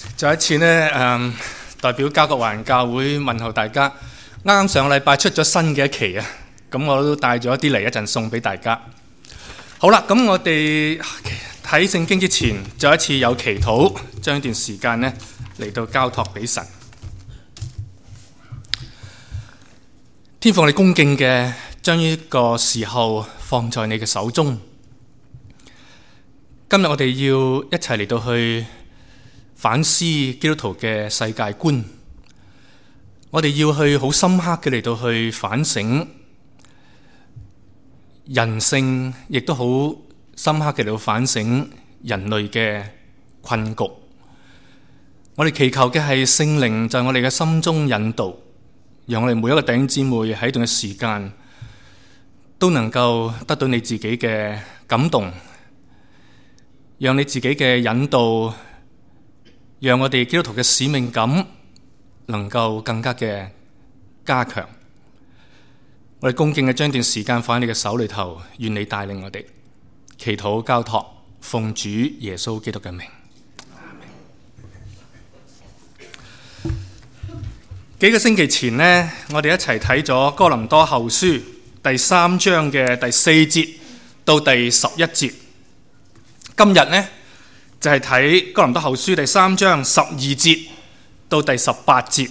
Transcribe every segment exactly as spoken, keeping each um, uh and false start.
再一次呢，誒、嗯、代表加國華人教會問候大家。啱啱上個禮拜出咗新嘅一期啊，咁我都帶咗一啲嚟，一陣送俾大家。好啦，咁我哋睇聖經之前，再一次有祈禱，將一段時間呢嚟到交託俾神。天父，我哋恭敬嘅將呢個時候放在你嘅手中。今日我哋要一齊嚟到去反思基督徒嘅世界觀，我哋要去好深刻嘅嚟到去反省人性，亦都好深刻嘅嚟到反省人類嘅困局。我哋祈求嘅係聖靈在我哋嘅心中引導，讓我哋每一個弟兄姊妹喺度嘅時間都能夠得到你自己嘅感動，讓你自己嘅引導，讓我哋基督徒嘅使命感能夠更加嘅加強。我哋恭敬嘅將段時間放喺你嘅手裏頭，願你帶領我哋祈禱交託，奉主耶穌基督嘅名。幾個星期前呢，我哋一齊睇咗哥林多後書第三章嘅第四節到第十一節。今日呢，就係睇哥林多後書第三章十二節到第十八節。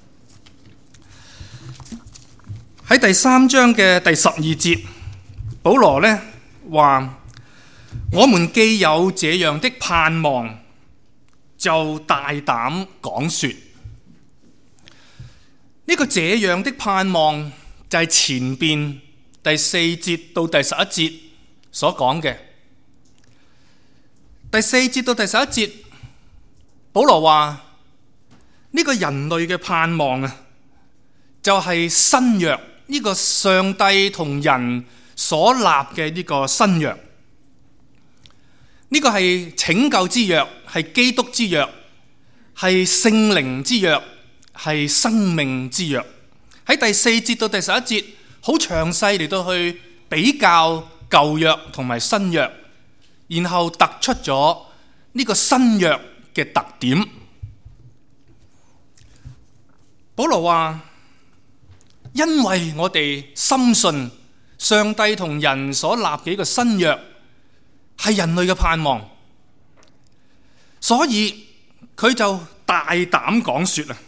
喺第三章嘅第十二節，保羅呢話：我們既有這樣的盼望，就大膽講說。呢、這個這樣的盼望就係前邊第四節到第十一節所講嘅。第四節到第十一節，保羅話呢個人類嘅盼望啊，就係新約，呢個上帝同人所立嘅呢個新約。呢個係拯救之約，係基督之約，係聖靈之約，係生命之約。喺第四節到第十一節，好詳細嚟到去比較舊約同埋新約，然後突出咗呢個新約嘅特點。保羅話：因為我哋深信上帝同人所立嘅一個新約係人類嘅盼望，所以佢就大膽講說啊！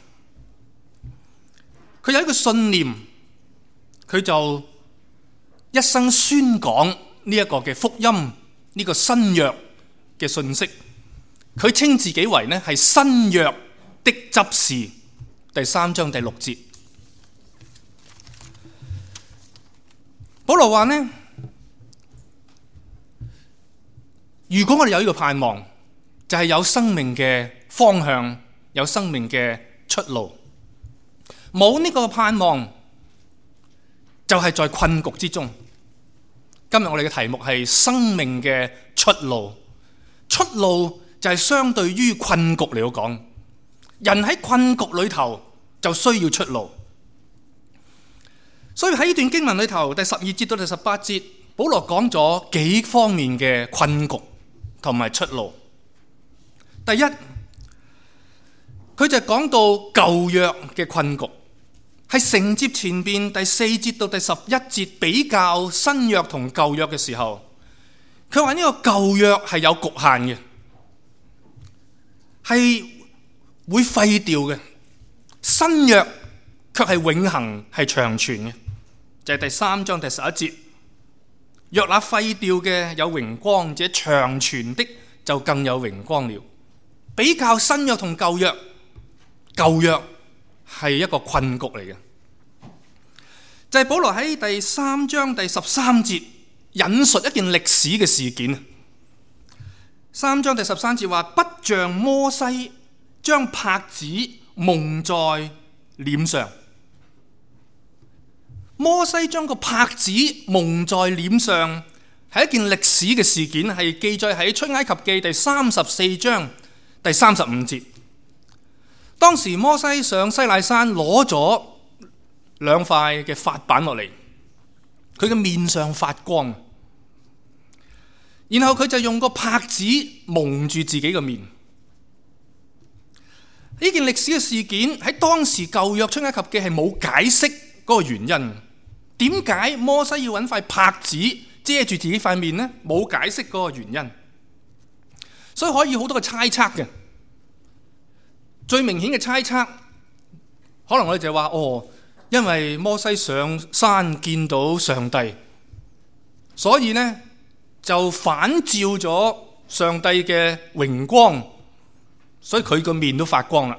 佢有一個信念，佢就一生宣講呢一個嘅福音，呢、這個新約嘅信息。佢稱自己為呢係新約的執事。第三章第六節，保羅話呢：如果我哋有呢個盼望，就係、是、有生命嘅方向，有生命嘅出路。冇呢個盼望，就係、是、在困局之中。今日我哋嘅題目係生命嘅出路。出路就係相對於困局嚟講，人喺困局裏頭就需要出路。所以喺呢段經文裏頭，第十二節到第十八節，保羅講咗幾方面嘅困局同埋出路。第一，佢就講到舊約嘅困局，係承接前邊第四節到第十一節比較新約同舊約嘅時候，佢話呢個舊約係有局限嘅，係會廢掉嘅；新約卻係永恆，係長存嘅。就係、是、第三章第十一節，若那廢掉嘅有榮光，這長存的就更有榮光了。比較新約同舊約，舊約係一個困局嚟嘅。就係、是、保羅喺第三章第十三節引述一件歷史嘅事件。三章第十三節話：不像摩西將帕子蒙在臉上。摩西將個帕子蒙在臉上係一件歷史嘅事件，係記載喺出埃及記第三十四章第三十五節。當時摩西上西奈山攞咗兩塊嘅法版落嚟，佢嘅面上發光，然後佢就用個帕子蒙住自己嘅面。 呢件歷史嘅事件喺當時舊約出埃及記係冇解釋嗰個原因。點解摩西要揾塊帕子遮住自己塊面呢？冇解釋嗰個原因，所以可以好多個猜測嘅。最明顯嘅猜測，可能我哋就話哦，因為摩西上山見到上帝，所以呢就反照咗上帝嘅榮光，所以佢個面都發光啦。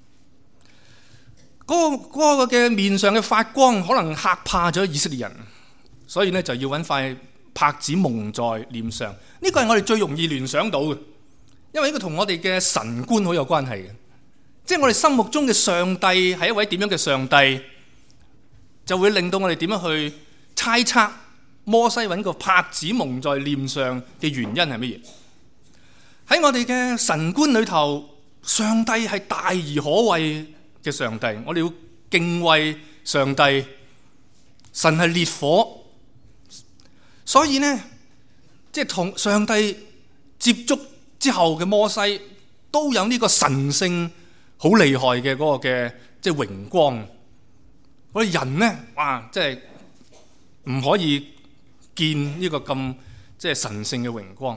嗰、嗰個嗰個嘅面上嘅發光，可能嚇怕咗以色列人，所以呢就要揾塊帕子蒙在臉上。呢個係我哋最容易聯想到嘅，因為呢個同我哋嘅神觀好有關係嘅。即係我哋心目中嘅上帝係一位點樣嘅上帝，就會令到我哋點樣去猜測摩西揾個帕子蒙在臉上嘅原因係乜嘢？喺我哋嘅神觀裏頭，上帝係大而可畏嘅上帝，我哋要敬畏上帝。神係烈火，所以呢，即係同上帝接觸之後嘅摩西都有呢個神聖好厲害嘅嗰個嘅即係榮光。我哋人呢，哇，即係唔可以見呢個咁即係神聖嘅榮光。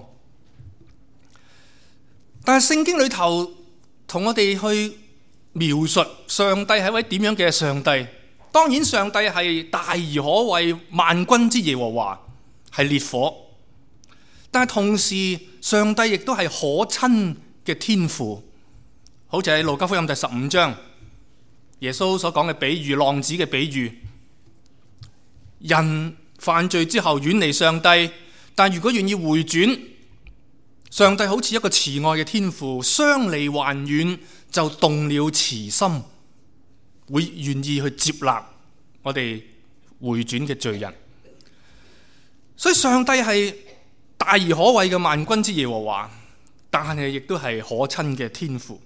但係聖經裏頭同我哋去描述上帝係一位點樣嘅上帝。當然上帝係大而可畏，萬軍之耶和華，係烈火。但係同時上帝亦都係可親嘅天父。好似喺路加福音第十五章耶穌所講嘅比喻，浪子嘅比喻，人犯罪之後遠離上帝，但如果願意回轉，上帝好似一個慈愛嘅天父，相離還遠就動了慈心，會願意去接納我哋回轉嘅罪人。所以上帝係大而可畏嘅萬軍之耶和華，但係亦都係可親嘅天父。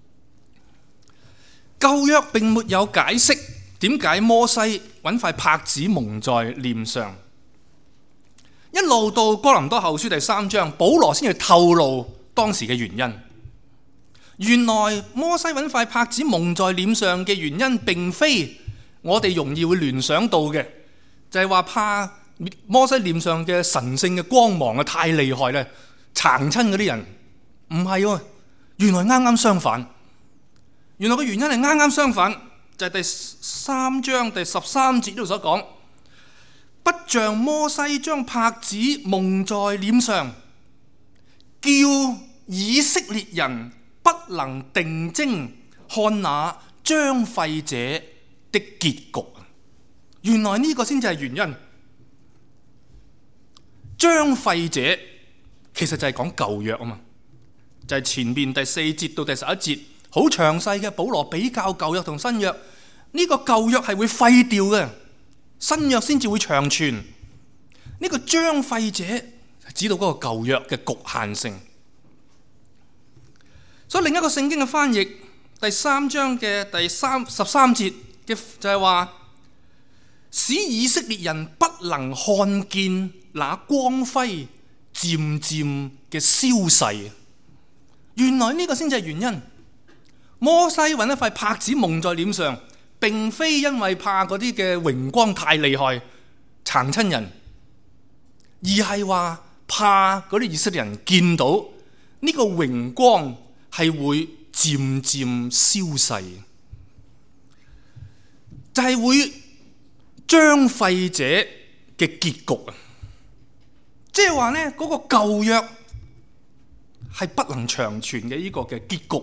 舊約並沒有解釋點解摩西揾塊帕子蒙在臉上，一路到哥林多後書第三章，保羅先至透露當時嘅原因。原來摩西揾塊帕子蒙在臉上嘅原因，並非我哋容易會聯想到嘅，就係話怕摩西臉上嘅神聖嘅光芒啊太厲害咧，殘親嗰啲人。唔係喎，原來啱啱相反。原來個原因係啱啱相反，就係第三章第十三節呢度所講，不像摩西將帕子蒙在臉上，叫以色列人不能定睛看那將廢者的結局。原來呢個先至係原因。將廢者其實就係講舊約啊嘛，就係前面第四節到第十一節。好詳細嘅，保羅比較舊約同新約，呢個舊約係會廢掉嘅，新約先至會長存。呢個將廢者指到嗰個舊約嘅局限性。所以另一個聖經嘅翻譯，第三章嘅第三十三節嘅就係話，使以色列人不能看見那光輝漸漸嘅消逝。原來呢個先至係原因。摩西揾一塊帕子蒙在臉上，並非因為怕嗰啲嘅榮光太厲害殘親人，而係話怕嗰啲以色列人見到呢個榮光係會漸漸消逝，就係會將廢者嘅結局啊！即係話呢嗰個舊約係不能長存嘅呢個嘅結局。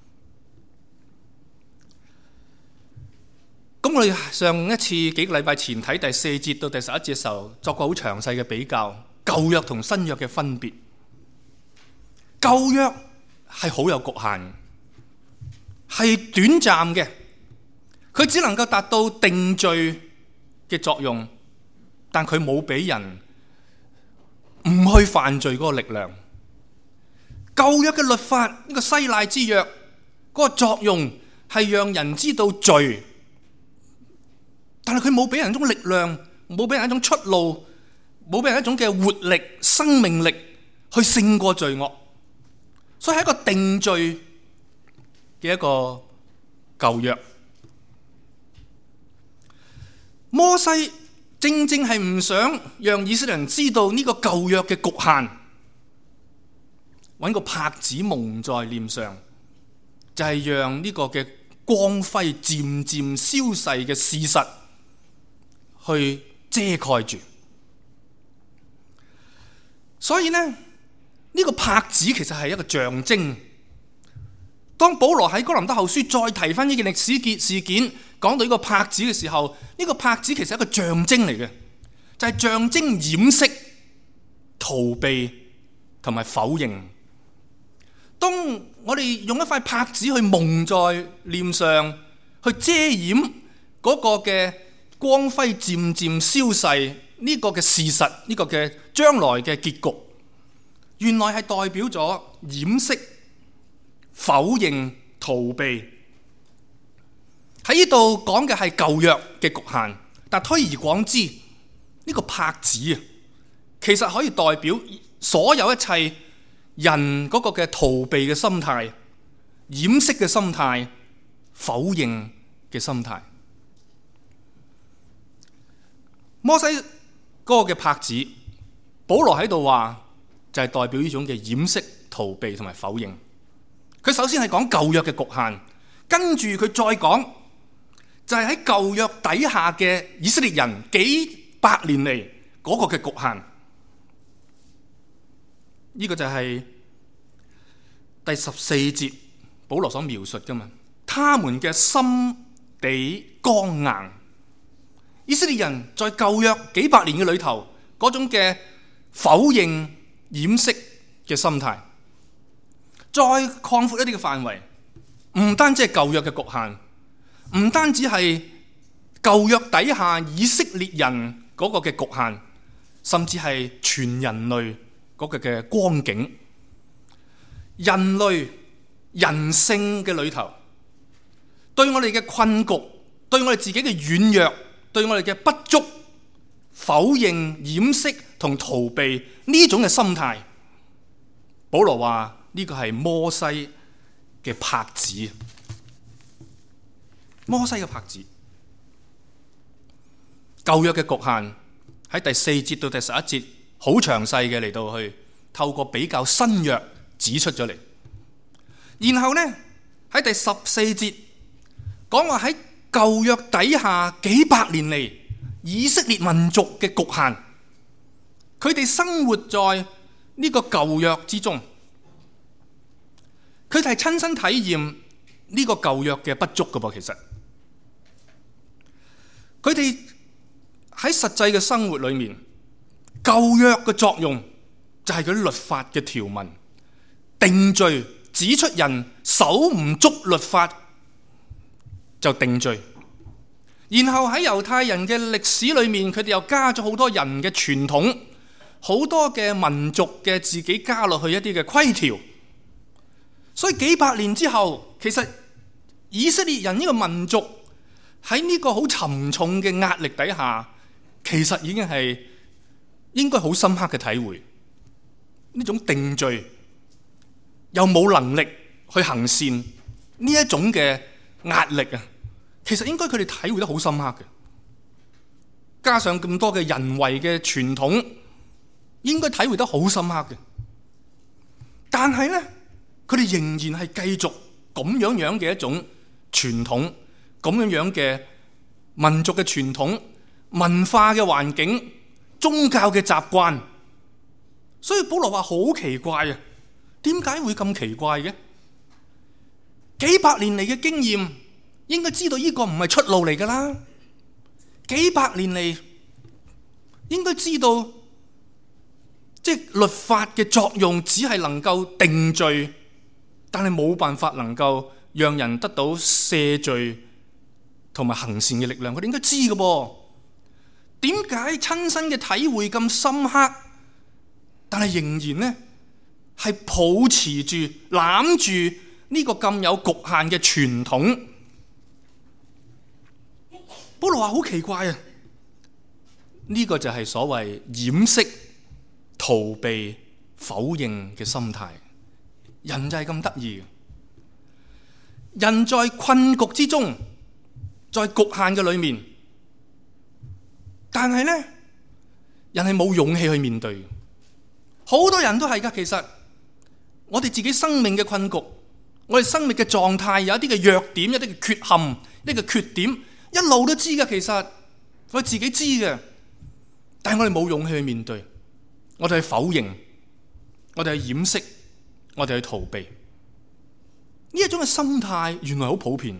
咁我哋上一次幾個禮拜前睇第四節到第十一節嘅時候，作過好詳細嘅比較，舊約同新約嘅分別。舊約係好有局限，係短暫嘅，佢只能夠達到定罪嘅作用，但佢冇俾人唔去犯罪嗰個力量。舊約嘅律法，呢個西奈之約嗰個作用係讓人知道罪。但係佢冇俾人一種力量，冇俾人一種出路，冇俾人一種嘅活力、生命力去勝過罪惡，所以係一個定罪嘅一個舊約。摩西正正係唔想讓以色列人知道呢個舊約嘅局限，揾個帕子蒙在臉上，就係、是、讓呢個嘅光輝漸漸消逝嘅事實去遮蓋住。所以呢，呢、這個帕子其實係一個象徵。當保羅喺哥林多後書再提翻呢件歷史事件，講到呢個帕子嘅時候，呢、這個帕子其實係一個象徵嚟嘅，就係、是、象徵掩飾、逃避同埋否認。當我哋用一塊帕子去蒙在臉上，去遮掩嗰個嘅光輝漸漸消逝呢個嘅事實，呢、這個嘅將來嘅結局，原來係代表咗掩飾、否認、逃避。喺呢度講嘅係舊約嘅局限，但推而廣之，呢、這個帕子啊，其實可以代表所有一切人嗰個嘅逃避嘅心態、掩飾嘅心態、否認嘅心態。摩西嗰個嘅帕子，保羅喺度話就係代表呢種嘅掩飾、逃避同埋否認。佢首先係講舊約嘅局限，跟住佢再講就係喺舊約底下嘅以色列人幾百年嚟嗰個嘅局限。呢、這個就係第十四節保羅所描述噶嘛，他們嘅心地剛硬。以色列人在舊約幾百年嘅裏頭嗰種嘅否認、掩飾嘅心態，再擴闊一啲嘅範圍，唔單止係舊約嘅局限，唔單止係舊約底下以色列人嗰個嘅局限，甚至係全人類嗰個嘅光景。人類人性嘅裏頭，對我哋嘅困局，對我哋自己嘅軟弱，對我哋嘅不足、否認、掩飾同逃避呢種嘅心態，保羅話呢個係摩西嘅帕子。摩西嘅帕子，舊約嘅局限喺第四節到第十一節好詳細嘅嚟到去透過比較新約指出咗嚟。然後呢，喺第十四節講話喺舊約底下幾百年嚟以色列民族嘅局限，佢哋生活在呢個舊約之中，佢哋係親身體驗呢個舊約嘅不足㗎噃。其實佢哋喺實際嘅生活裏面，舊約嘅作用就係嗰啲律法嘅條文定罪，指出人守唔足律法就定罪。然後喺猶太人嘅歷史裏面，佢哋又加咗好多人嘅傳統，好多嘅民族嘅自己加落去一啲嘅規條。所以幾百年之後，其實以色列人呢個民族喺呢個好沉重嘅壓力底下，其實已經係應該好深刻嘅體會呢種定罪又冇能力去行善呢一種嘅壓力啊，其實應該佢哋體會得好深刻嘅。加上咁多嘅人為嘅傳統，應該體會得好深刻嘅。但係呢，佢哋仍然係繼續咁樣樣嘅一種傳統，咁樣樣嘅民族嘅傳統、文化嘅環境、宗教嘅習慣。所以保羅話好奇怪啊，點解會咁奇怪嘅？幾百年嚟嘅經驗，應該知道呢個唔係出路嚟噶啦。幾百年嚟，應該知道，即係律法嘅作用只係能夠定罪，但係冇辦法能夠讓人得到赦罪同埋行善嘅力量。佢哋應該知嘅噃。點解親身嘅體會咁深刻，但係仍然呢係抱持住攬住呢個咁有局限嘅傳統？保羅話好奇怪啊！呢個就係所謂掩飾、逃避、否認嘅心態。人就係咁得意。 人在困局之中，在局限嘅裏面，但係呢，人係冇勇氣去面對。好多人都係噶，其實我哋自己生命嘅困局，我哋生命嘅狀態有一啲嘅弱點，一啲嘅缺陷，一啲嘅缺點，一路都知噶。其實我自己知嘅，但係我哋冇勇氣去面對，我哋去否認，我哋去掩飾，我哋去逃避。呢一種嘅心態原來好普遍。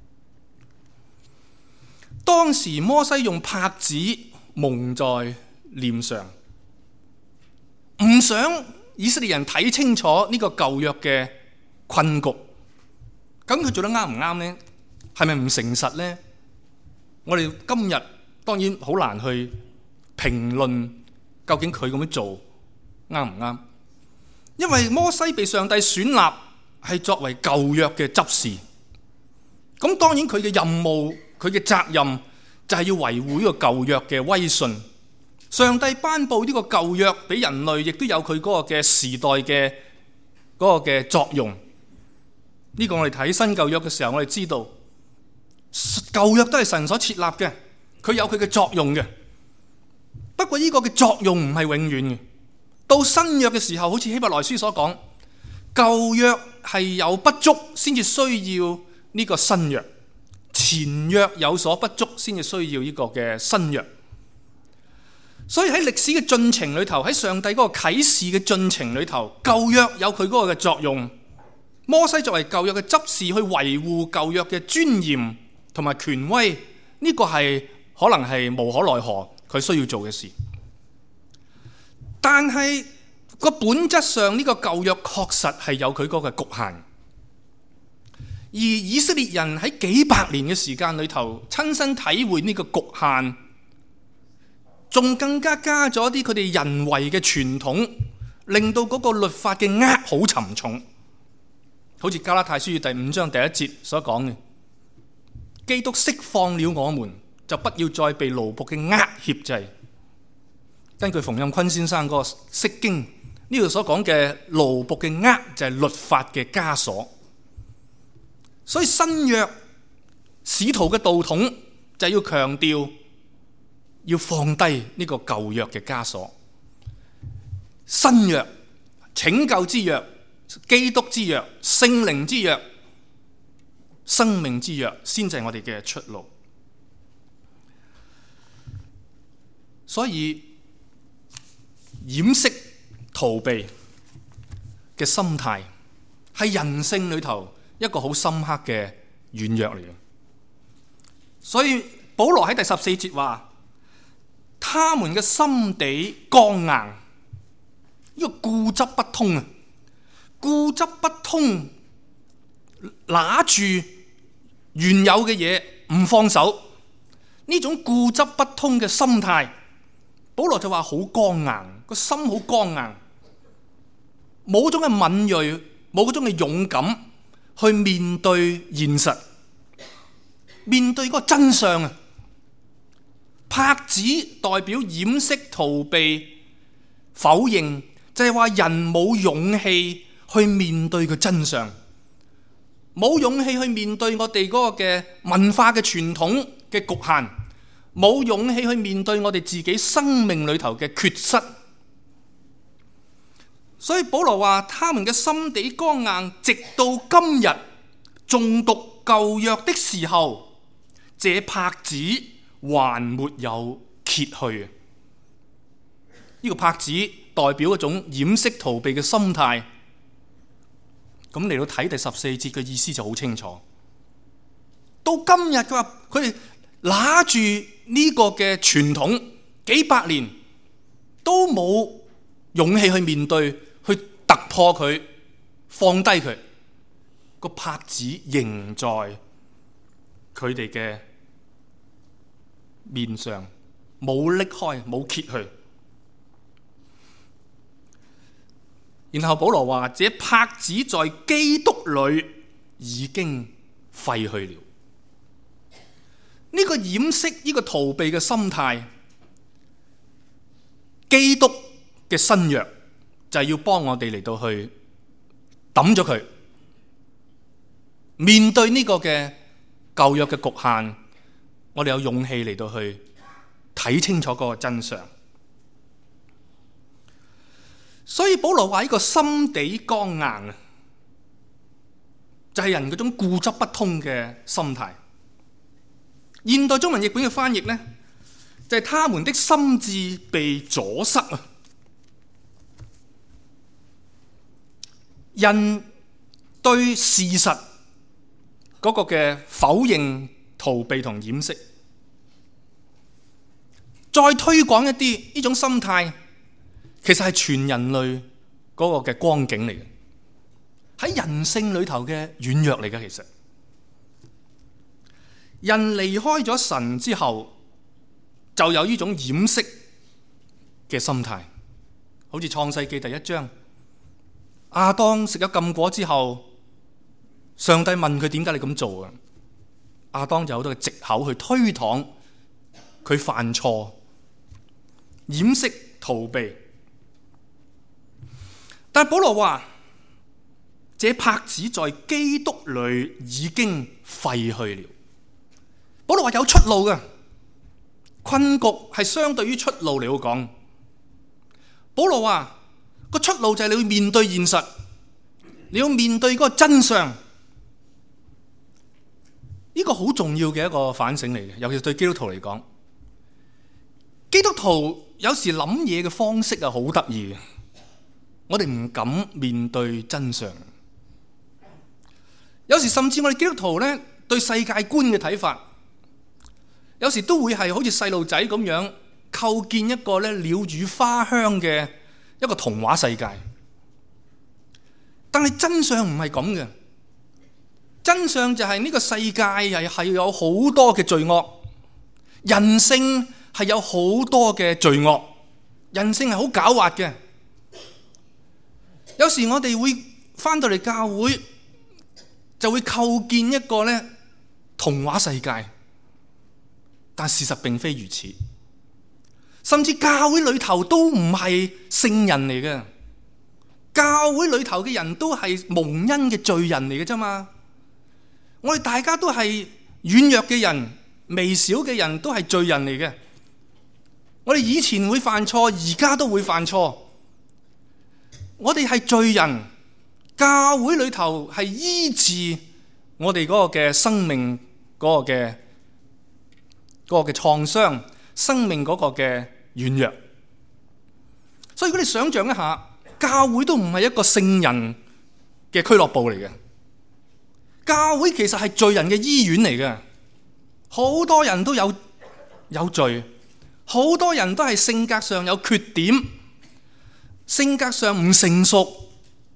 當時摩西用帕子蒙在臉上，唔想以色列人睇清楚呢個舊約嘅困局。咁佢做得啱唔啱呢？係咪唔誠實呢？我哋今日當然好難去評論究竟佢咁樣做啱唔啱，因為摩西被上帝選立係作為舊約嘅執事，咁當然佢嘅任務、佢嘅責任就係要維護呢個舊約嘅威信。上帝頒布呢個舊約俾人類，亦都有佢嗰個嘅時代嘅嗰個嘅作用。呢個我哋睇新舊約嘅時候，我哋知道舊約都係神所設立嘅，佢有佢嘅作用嘅。不過呢個嘅作用唔係永遠嘅。到新約嘅時候，好似希伯來書所講，舊約係有不足先至需要呢個新約，前約有所不足先至需要呢個嘅新約。所以喺歷史嘅進程裏頭，喺上帝嗰個啟示嘅進程裏頭，舊約有佢嗰個嘅作用。摩西作為舊約嘅執事，去維護舊約嘅尊嚴同埋權威，呢個係可能係無可奈何佢需要做嘅事。但係個本質上，呢個舊約確實係有佢嗰個局限。而以色列人喺幾百年嘅時間裏頭，親身體會呢個局限，仲更加加咗啲佢哋人為嘅傳統，令到嗰個律法嘅軛好沉重。好似加拉太書第五章第一節所講嘅，基督釋放了我們，就不要再被奴僕嘅軛挾制。根據馮蔭坤先生嗰個釋經，呢度所講嘅奴僕嘅軛就係律法嘅枷鎖。所以新約使徒嘅道統就係要強調，要放低呢個舊約嘅枷鎖。新約拯救之約、基督之約、聖靈之約、生命之約，先至係我哋嘅出路。所以掩飾逃避嘅心態係人性裏頭一個好深刻嘅軟弱嚟嘅。所以保羅喺第十四節話，他們嘅心地剛硬，呢個固執不通啊！固執不通，拿住原有嘅嘢唔放手，呢種固執不通嘅心態，保羅就話好剛硬，個心好剛硬，冇嗰種嘅敏銳，冇嗰種嘅勇敢去面對現實，面對嗰個真相啊！帕子代表掩飾、逃避、否認，就係話人冇勇氣去面對個真相，冇勇氣去面對我哋嗰個嘅文化嘅傳統嘅局限，冇勇氣去面對我哋自己生命裏頭嘅缺失。所以保羅話，他們嘅心地剛硬，直到今日誦讀舊約的時候，這帕子還沒有揭去。呢個帕子代表一種掩飾逃避嘅心態。咁嚟到睇第十四節嘅意思就好清楚。到今日佢話佢哋拿住呢個嘅傳統幾百年，都冇勇氣去面對，去突破佢，放低佢。個帕子仍在佢哋嘅面上，冇拎開，冇揭去。然後保羅話：這帕子在基督裏已經廢去了。呢、這個掩飾、呢、這個逃避嘅心態，基督嘅新約就係要幫我哋嚟到去抌咗佢， 面對呢個嘅舊約嘅局限，我哋有勇氣嚟到去睇清楚嗰個真相。所以保羅話呢個心地剛硬啊，就係人嗰種固執不通嘅心態。現代中文譯本嘅翻譯呢，就係他們的心智被阻塞啊。人對事實嗰個嘅否認、逃避同掩飾，再推廣一啲呢種心態，其實係全人類嗰個嘅光景嚟嘅，喺人性裏頭嘅軟弱嚟嘅。其實人離開咗神之後，就有呢種掩飾嘅心態，好似創世記第一章，亞當食咗禁果之後，上帝問佢點解你咁做啊？亞當就有好多嘅藉口去推搪佢犯錯，掩飾逃避。但係保羅話，這帕子在基督裏已經廢去了。保羅話有出路嘅，困局係相對於出路嚟講。保羅話個出路就係你要面對現實，你要面對嗰個真相。呢個好重要嘅一個反省嚟嘅，尤其是對基督徒嚟講。基督徒有時諗嘢嘅方式啊，好得意嘅。我哋唔敢面對真相。有時甚至我哋基督徒咧，對世界觀嘅睇法，有時都會係好似細路仔咁樣構建一個咧鳥語花香嘅一個童話世界。但係真相唔係咁嘅。真相就係呢個世界係係有好多嘅罪惡，人性係有好多嘅罪惡，人性係好狡猾嘅。有時我哋會返到嚟教會，就會構建一個咧童話世界，但事實並非如此。甚至教會裏頭都唔係聖人嚟嘅，教會裏頭嘅人都係蒙恩嘅罪人嚟嘅啫嘛。我哋大家都係軟弱嘅人，微小嘅人都係罪人嚟嘅。我哋以前會犯錯，而家都會犯錯。我哋係罪人，教會裏頭係醫治我哋嗰個嘅生命嗰個嘅嗰個嘅創傷，生命嗰個嘅軟弱。所以如果你想象一下，教會都唔係一個聖人嘅俱樂部嚟嘅。教會其實係罪人嘅醫院嚟嘅，好多人都有有罪，好多人都係性格上有缺點，性格上唔成熟。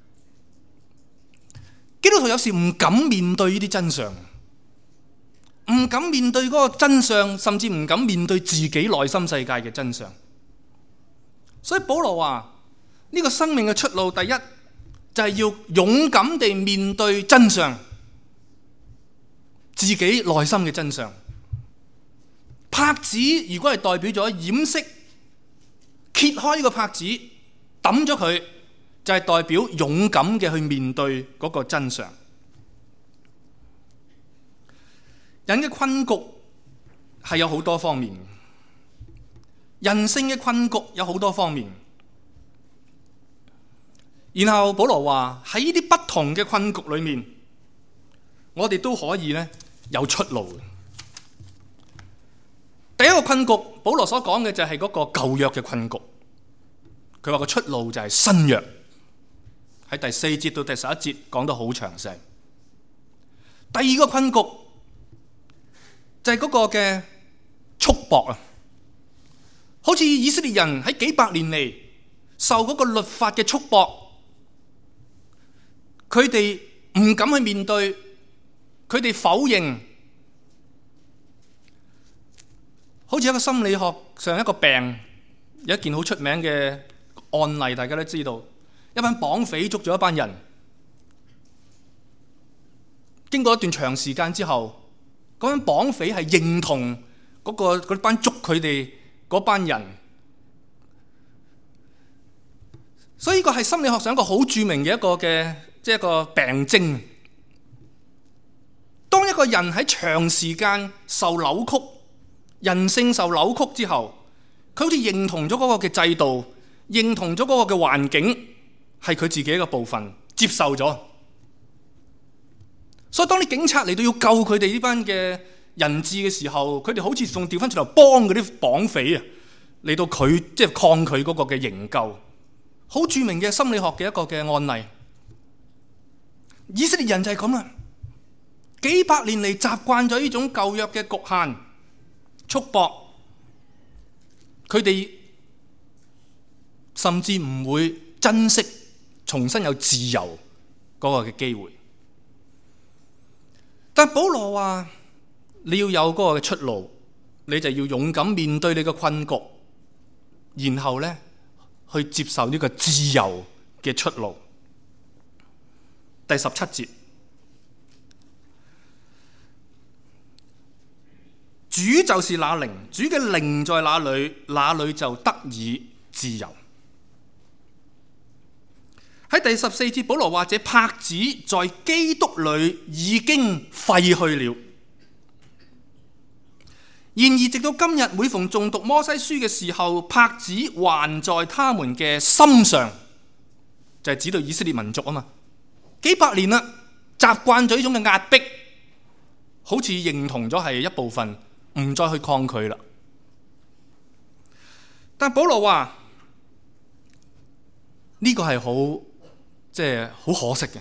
基督徒有時唔敢面對呢啲真相，唔敢面對嗰個真相，甚至唔敢面對自己內心世界嘅真相。所以保羅話呢個生命嘅出路，第一就係要勇敢地面對真相。自己內心嘅真相，帕子如果係代表咗掩飾，揭開呢個帕子，抌咗佢，就係代表勇敢嘅去面對嗰個真相。人嘅困局係有好多方面，人性嘅困局有好多方面。然後保羅話喺呢啲不同嘅困局裏面，我哋都可以咧有出路。第一個困局，保羅所講嘅就係嗰個舊約嘅困局。佢話個出路就係新約，喺第四節到第十一節講得好詳細。第二個困局就係嗰個嘅束縛啊，好似以色列人喺幾百年嚟受嗰個律法嘅束縛，佢哋唔敢去面對。佢哋否認，好似一個心理學上一個病，有一件好出名嘅案例，大家都知道，一班綁匪捉咗一班人，經過一段長時間之後，嗰班綁匪係認同嗰、嗰個嗰班捉佢哋嗰班人，所以呢個係心理學上一個好著名嘅一個嘅即係一個病徵。 個人喺長時間受扭曲、人性受扭曲之後，佢好似認同咗嗰個嘅制度，認同咗嗰個嘅環境係佢自己一個部分，接受咗。所以當啲警察嚟到要救佢哋呢班嘅人質嘅時候，佢哋好似仲調翻轉頭幫嗰啲綁匪啊，嚟到佢即係抗拒嗰個嘅營救。好著名嘅心理學嘅一個嘅案例。以色列人就係咁啦，幾百年嚟習慣咗呢種舊約嘅局限束縛，佢哋甚至唔會珍惜重新有自由嗰個嘅機會。但保羅話你要有嗰個嘅出路，你就要勇敢面對你嘅困局，然後咧去接受呢個自由嘅出路。第十七節，主就是那靈，主嘅靈在哪裏，那裏就得以自由。喺第十四節，保羅話這帕子在基督裏已經廢去了。然而直到今日，每逢誦讀摩西書嘅時候，帕子還在他們嘅心上，就係指到以色列民族啊嘛。幾百年啦，習慣咗呢種嘅壓迫，好似認同咗係一部分，唔再去抗拒啦。但保羅話呢個係好即係好可惜嘅。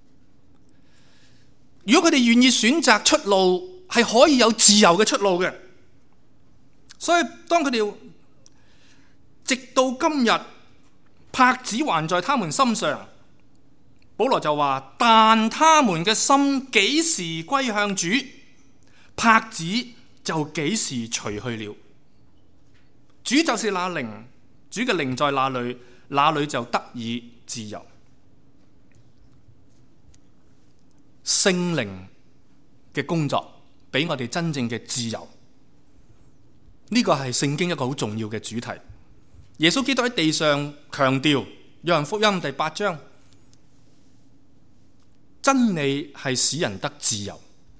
如果佢哋願意選擇出路，係可以有自由嘅出路嘅。所以當佢哋直到今日，帕子還在他們心上，保羅就話：但他們嘅心幾時歸向主，帕子就幾時除去了。主就是那靈，主嘅靈在那裏，那裏就得以自由。聖靈嘅工作俾我哋真正嘅自由，呢個係聖經一個好重要嘅主題。耶穌基督喺地上強調，約翰福音第八章，真理係使人得自由。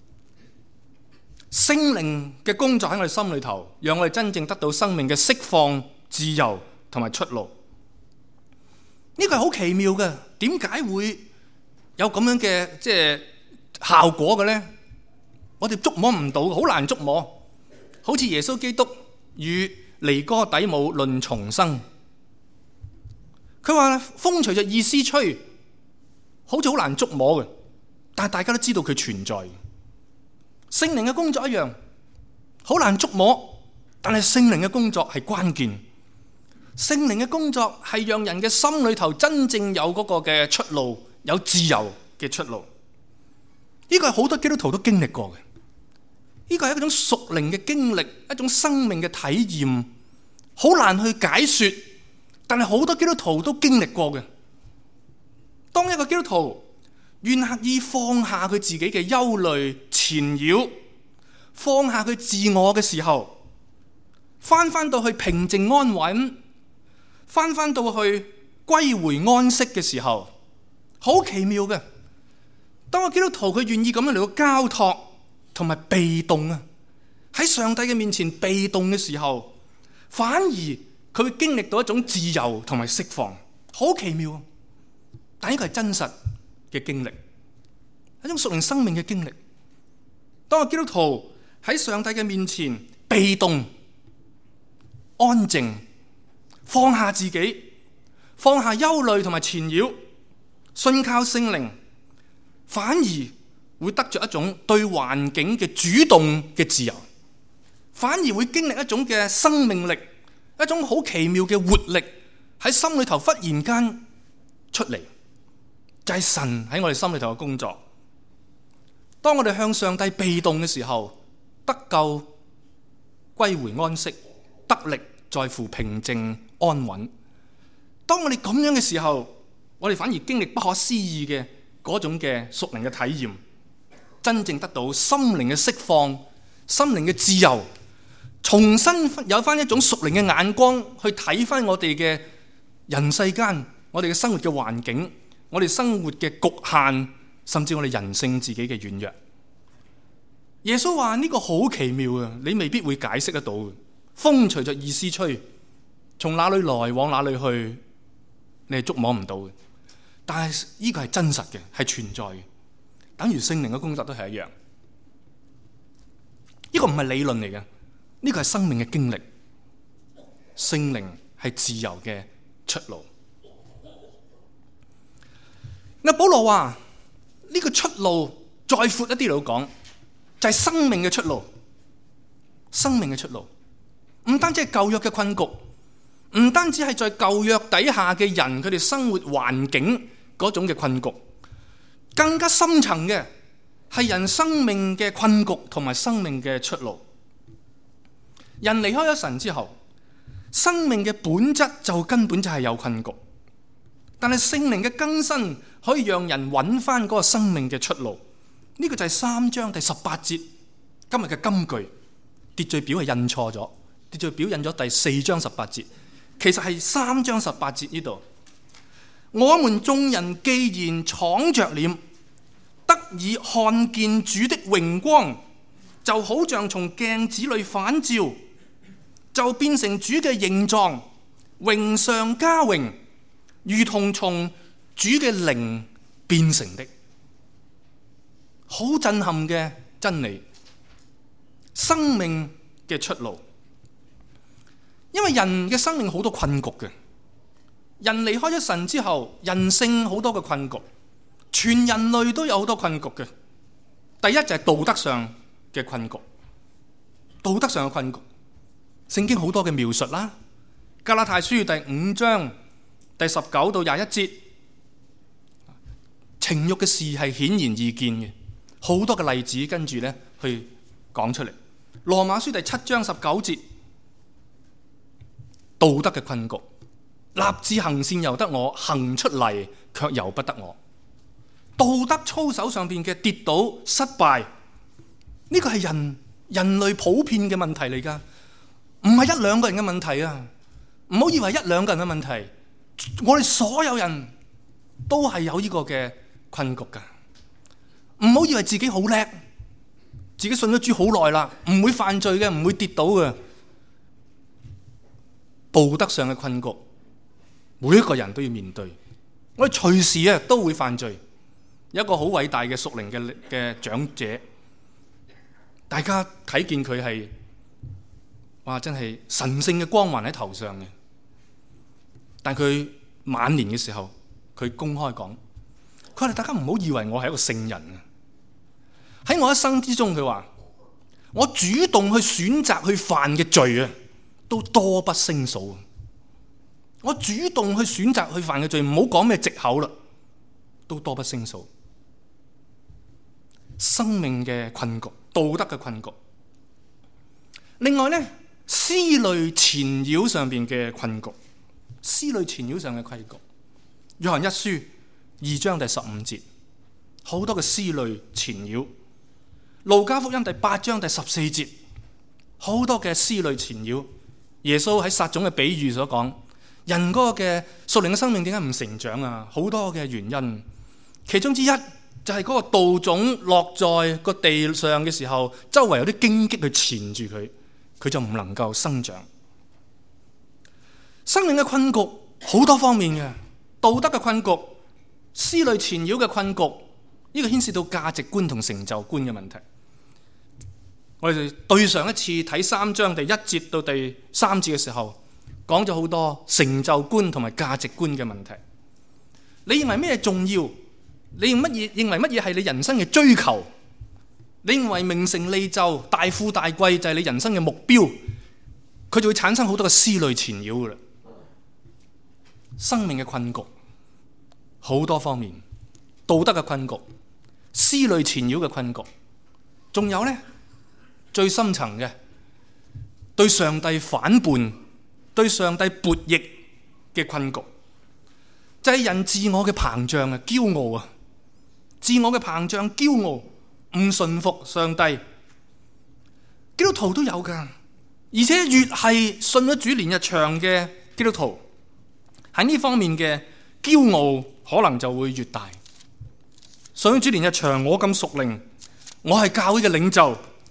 聖靈嘅工作喺我哋心裏頭，讓我哋真正得到生命嘅釋放、自由同埋出路。呢個係好奇妙嘅，點解會有咁樣嘅即係效果嘅咧？我哋捉摸唔到，好難捉摸。好似耶穌基督與尼哥底母論重生，佢話風隨着意思吹，好似好難捉摸嘅，但係大家都知道佢存在。聖靈嘅工作一樣，好難捉摸，但係聖靈嘅工作係關鍵。聖靈嘅工作係讓人嘅心裏頭真正有嗰個嘅出路，有自由嘅出路。呢個係好多基督徒都經歷過嘅。呢個係一種屬靈嘅經歷，一種生命嘅體驗，好難去解說，但係好多基督徒都經歷過嘅。當一個基督徒願意放下佢自己嘅憂慮纏繞，放下佢自我嘅時候，翻翻到去平靜安穩，翻翻到去歸回安息嘅時候，好奇妙嘅。當個基督徒佢願意咁樣嚟到交託同埋被動啊，喺上帝嘅面前被動嘅時候，反而佢會經歷到一種自由同埋釋放，好奇妙。但呢個係真實嘅經歷，一種屬靈生命嘅經歷。當個基督徒喺上帝嘅面前被動、安靜，放下自己，放下憂慮同埋纏繞，信靠聖靈，反而會得着一種對環境嘅主動嘅自由，反而會經歷一種嘅生命力，一種好奇妙嘅活力喺心裏頭忽然間出嚟，就係神喺我哋心裏頭嘅工作。當我哋向上帝被動嘅時候，得救歸回安息，得力在乎平靜安穩。當我哋咁樣嘅時候，我哋反而經歷不可思議嘅嗰種嘅屬靈嘅體驗，真正得到心靈嘅釋放、心靈嘅自由，重新有翻一種屬靈嘅眼光去睇翻我哋嘅人世間，我哋嘅生活嘅環境，我哋生活嘅局限，甚至我哋人性自己嘅軟弱。 耶穌話呢個好奇妙啊，你未必會解釋得到。風隨着意思吹，從哪裏來往哪裏去，你係捉摸唔到嘅。但係呢個係真實嘅，係存在嘅，等於聖靈嘅工作都係一樣。呢個唔係理論嚟嘅，呢個係生命嘅經歷。聖靈係自由嘅出路。嗱，保羅話呢個出路再闊一啲嚟講，就係生命嘅出路。生命嘅出路唔單止係舊約嘅困局，唔單止係在舊約底下嘅人佢哋生活環境嗰種嘅困局，更加深層嘅係人生命嘅困局同埋生命嘅出路。人離開咗神之後，生命嘅本質就根本就係有困局，但係聖靈嘅更新可以讓人揾翻嗰個生命嘅出路。呢、這個就係三章第十八節今日嘅金句。秩序表係印錯咗，秩序表印咗第四章十八節，其實係三章十八節呢度。我們眾人既然敞着臉，得以看見主的榮光，就好像從鏡子裏反照，就變成主嘅形狀，榮上加榮，如同從主嘅靈變成的。好震撼嘅真理。生命嘅出路，因為人嘅生命好多困局嘅。人離開咗神之後，人性好多嘅困局，全人類都有好多困局嘅。第一就係道德上嘅困局，道德上嘅困局，聖經好多嘅描述啦。加拉太書第五章第十九到廿一節，情欲嘅事係顯然易見嘅，好多嘅例子跟住咧去講出嚟。羅馬書第七章十九節，道德嘅困局，立志行善由得我，行出嚟卻由不得我。道德操守上邊嘅跌倒失敗，呢個係人人類普遍嘅問題嚟噶，唔係一兩個人嘅問題啊！唔好以為一兩個人嘅問題，我哋所有人都係有呢個嘅困局噶。唔好以為自己好叻。自己信咗主好耐啦，唔會犯罪嘅，唔會跌倒嘅。道德上嘅困局，每一個人都要面對。我哋隨時啊都會犯罪。有一個好偉大嘅屬靈嘅嘅長者，大家睇見佢係，哇！真係神聖嘅光環喺頭上嘅。但佢晚年嘅時候，佢公開講，佢話：大家唔好以為我係一個聖人啊！喺我一生之中，佢話我主動去選擇去犯嘅罪啊，都多不勝數。我主動去選擇去犯嘅罪，唔好講咩藉口啦，都多不勝數。生命嘅困局，道德嘅困局。另外呢，思慮纏繞上邊嘅困局，思慮纏繞上嘅困局。約翰一書二章第十五節，好多嘅思慮纏繞。路加福音第八章第十四節，好多嘅思慮纏繞。耶穌喺撒種嘅比喻所講，人嗰個嘅屬靈嘅生命點解唔成長啊？好多嘅原因，其中之一就係嗰個道種落在個地上嘅時候，周圍有啲荊棘去纏住佢，佢就唔能夠生長。生命嘅困局好多方面嘅，道德嘅困局、思慮纏繞嘅困局，呢個牽涉到價值觀同成就觀嘅問題。我哋對上一次睇三章第一節到第三節嘅時候，講咗好多成就觀同埋價值觀嘅問題。你認為咩重要？你認乜嘢？認為乜嘢係你人生嘅追求？你認為名成利就、大富大貴就係你人生嘅目標？佢就會產生好多嘅思慮纏繞噶啦。生命嘅困局好多方面，道德嘅困局、思慮纏繞嘅困局，仲有呢？最深層嘅對上帝反叛、對上帝悖逆嘅困局，就係人自我嘅膨脹啊、驕傲啊，自我嘅膨脹、驕傲，唔順服上帝。基督徒都有噶，而且越係信咗主年日長嘅基督徒，喺呢方面嘅驕傲可能就會越大。信咗主年日長，我咁屬靈，我係教會嘅領袖。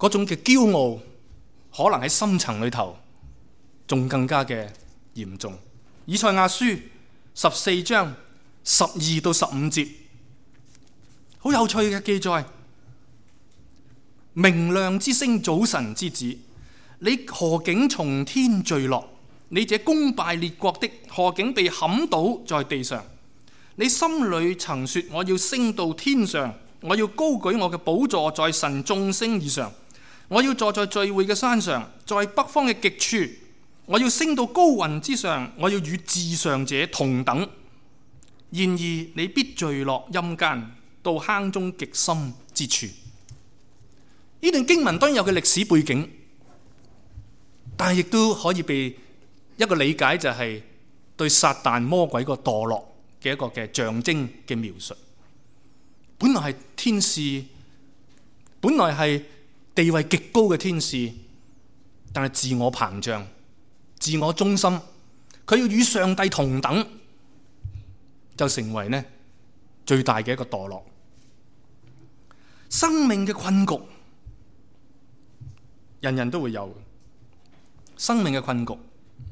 嗰種嘅驕傲，可能喺深層裏頭仲更加嘅嚴重。以賽亞書十四章十二到十五節，好有趣嘅記載：明亮之星，早晨之子，你何竟從天墜落？你這攻敗列國的，何竟被砍倒在地上？你心裏曾說：我要升到天上，我要高舉我嘅寶座在神眾星以上，我要坐在聚會嘅山上，在北方嘅極處，我要升到高雲之上，我要與至上者同等。然而你必墜落陰間，到坑中極深之處。呢段經文當然有佢歷史背景，但係亦都可以被一個理解，就係對撒旦魔鬼個墮落嘅一個嘅象徵嘅描述。本來係天使，本來係地位極高嘅天使，但係自我膨脹、自我中心，佢要與上帝同等，就成為呢最大嘅一個墮落。生命嘅困局，人人都會有生命嘅困局。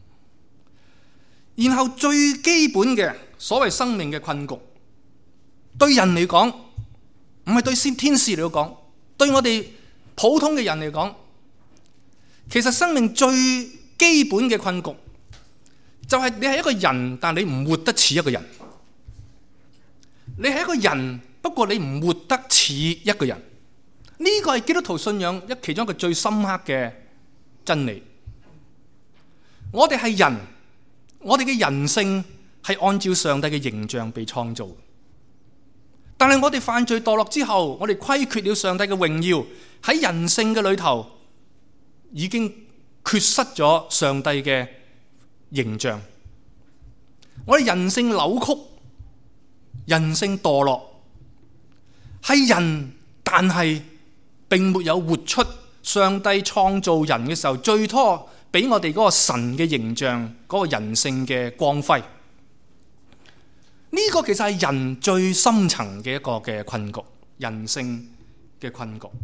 然後最基本嘅所謂生命嘅困局，對人嚟講，唔係對天使嚟講，對我哋普通嘅人嚟講，其實生命最基本嘅困局就係你係一個人，但你唔活得似一個人。你係一個人，不過你唔活得似一個人。呢個係基督徒信仰一其中一個最深刻嘅真理。我哋係人，我哋嘅人性係按照上帝嘅形象被創造。但係我哋犯罪墮落之後，我哋虧缺了上帝嘅榮耀，喺人性嘅裏頭已經缺失咗上帝嘅形象。我哋人性扭曲，人性墮落，係人，但係並沒有活出上帝創造人嘅時候最初俾我哋嗰個神嘅形象，嗰個人性嘅光輝。呢個其實係人最深層嘅一個嘅困局，人性嘅困局。